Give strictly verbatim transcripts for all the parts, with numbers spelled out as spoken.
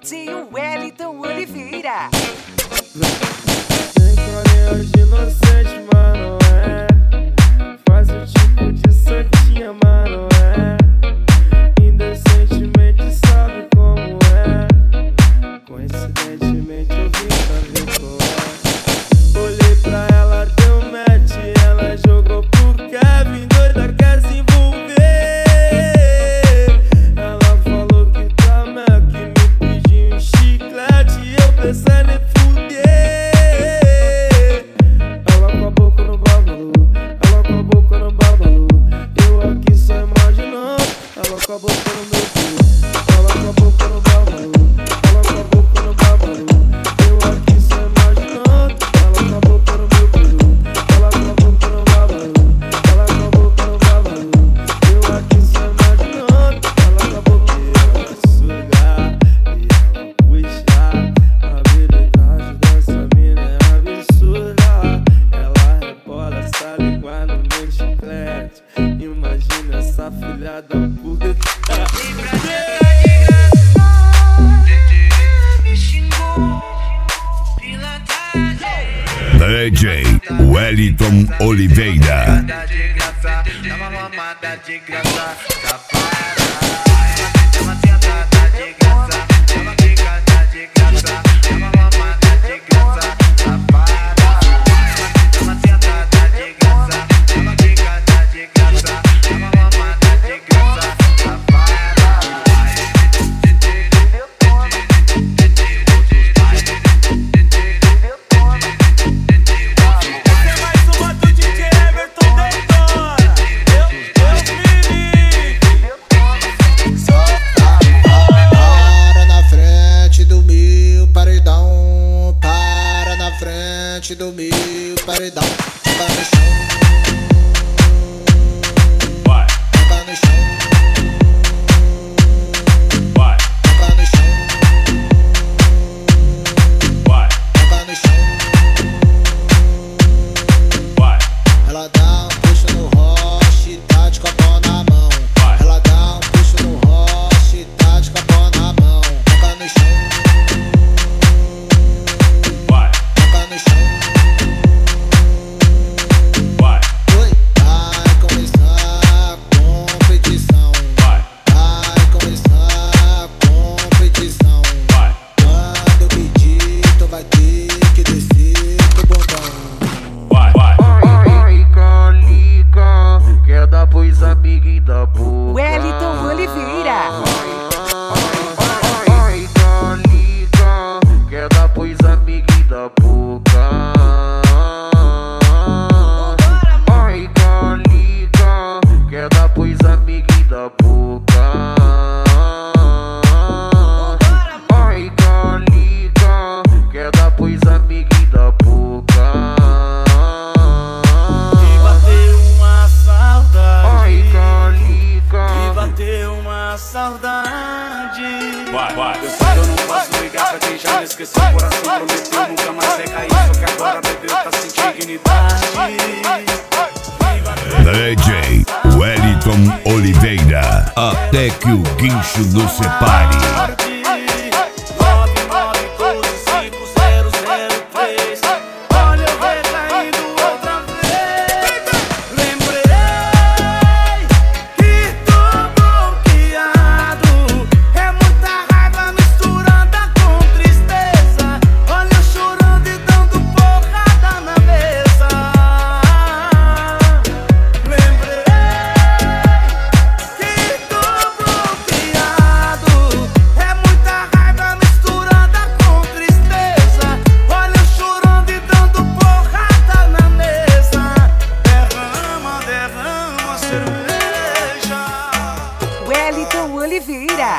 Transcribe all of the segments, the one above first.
D J Wellington Oliveira. Tem carinha de inocente, mas não é. Faz o tipo de santinha, mas não é. Indecentemente sabe como é. Coincidentemente eu vim pra ver qual é. Olhei pra ela, deu match, ela jogou pro Kevin, doida quer se envolver. Ela falou que tá Mac, me pediu um chiclete e eu pensando em fuder. Ela com a boca no babalu, ela com a boca no babalu. Eu aqui só imaginando, ela com a boca no meu cu. Ela com a boca no babalu, ela com a boca no babalu. Eu aqui só imaginando, ela com a boca no meu cu. Ela com a boca no babalu, ela com a boca no babalu. Eu aqui só imaginando, ela com a boca. E ela sugar, e ela puxar. A habilidade dessa mina é absurda. Ela rebola essa língua no meu chiclete. Imagina essa filha da puta. D J Wellington Oliveira. Do meu paredão, vai no chão, vai, vai no chão, vai, vai no chão, vai, vai no chão. vai. Ela dá um puxo no roche, tá de copão na mão. Ela dá um puxo no roche, tá de copão na mão. Vai no chão, vai, vai no chão. Wellington Oliveira. Ai, calica, quer dar pros amiguinhos da boca. Ai, calica, quer dar pros amiguinhos da boca. Ai, calica, quer dar pros amiguinhos da boca. E bateu uma saudade. Ai, calica, E bateu uma saudade. Vai, vai. Eu sei que eu não posso ligar pra quem já me esqueceu. O coração prometeu nunca mais recair. Só que agora bebeu, tá sem dignidade. D J Wellington Oliveira. Até que o guincho nos separe. nove nove um dois cinco zero zero três. Olha eu recaindo outra vez. Lembrei que tô bloqueado. É muita raiva misturada com tristeza. Olha eu chorando e dando porrada na mesa. Lembrei que tô bloqueado. É muita raiva misturada com tristeza. Olha eu chorando e dando porrada na mesa. Derrama, derrama cerveja. Wellington Oliveira.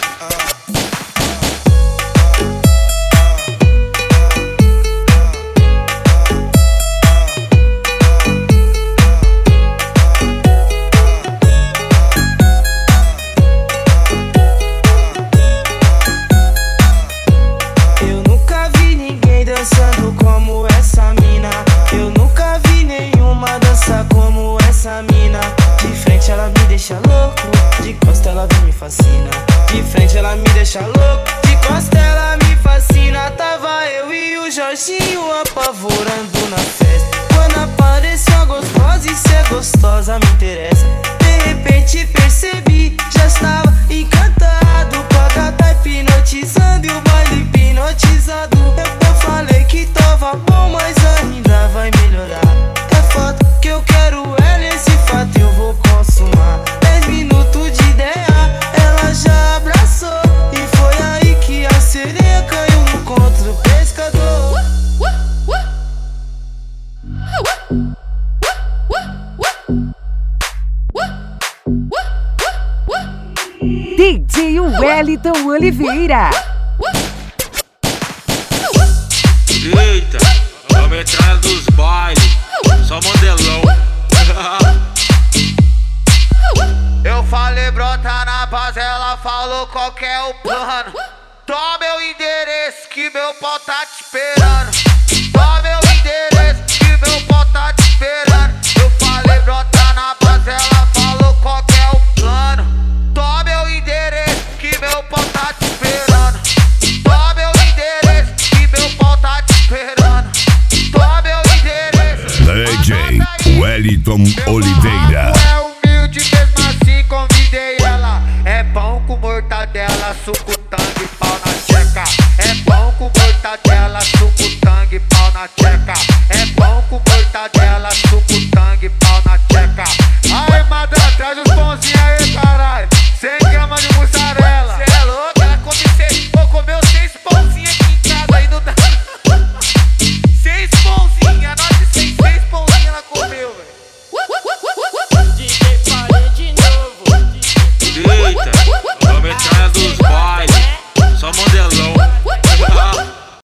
Eu nunca vi ninguém dançando como essa mina. Eu nunca vi nenhuma dança como essa mina. De frente ela me deixa louco. De costa ela vem me fascina, de frente ela me deixa louco. De costa ela me fascina. Tava eu e o Jorginho apavorando na festa. Quando apareceu a gostosa, e se é gostosa me interessa. De repente percebi, já estava encantado com a gata hipnotizando e o baile hipnotizado. Eu, eu falei que tava bom, mas ainda vai melhorar. É foto que eu quero ela, esse fato eu vou consumar. Dez minutos de ideia, ela já abraçou. E foi aí que a sereia caiu no contra o pescador. D J Wellington Oliveira. Eita, a metralha dos bailes, só modelão. Eu falei brota na base, ela falou qual que é o plano. Toma meu endereço que meu pau tá te esperando. Toma meu endereço que meu pau tá te esperando. Eu falei brota na base, ela falou qual que é o plano. Toma meu endereço que meu pau tá te esperando. Toma meu endereço que meu pau tá te esperando. Toma meu endereço. D J Wellington Oliveira. É humilde mesmo assim, convidei ela. É pão com mortadela, suco